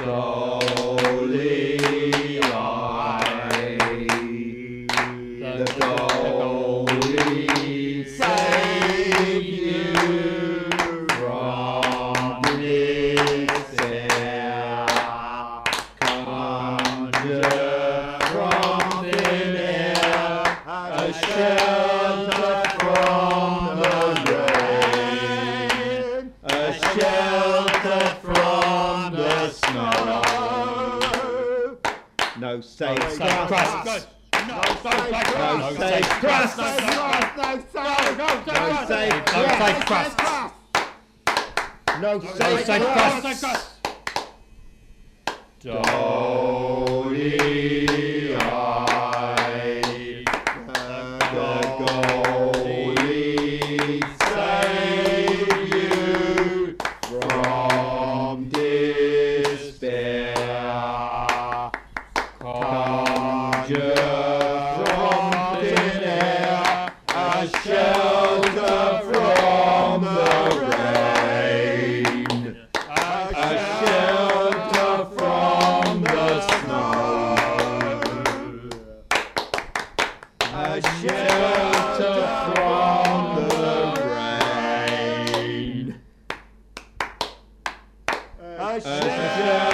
Slowly the slowly save you from despair. Conjure from thin air a shelter from the rain, a shelter from the snow. No safe crust. No safe crust. No safe crust. Dolly eye, the goalie save you from despair. Conjure from thin air a shelter from the rain, a shelter from the snow, a shelter from the rain, a shelter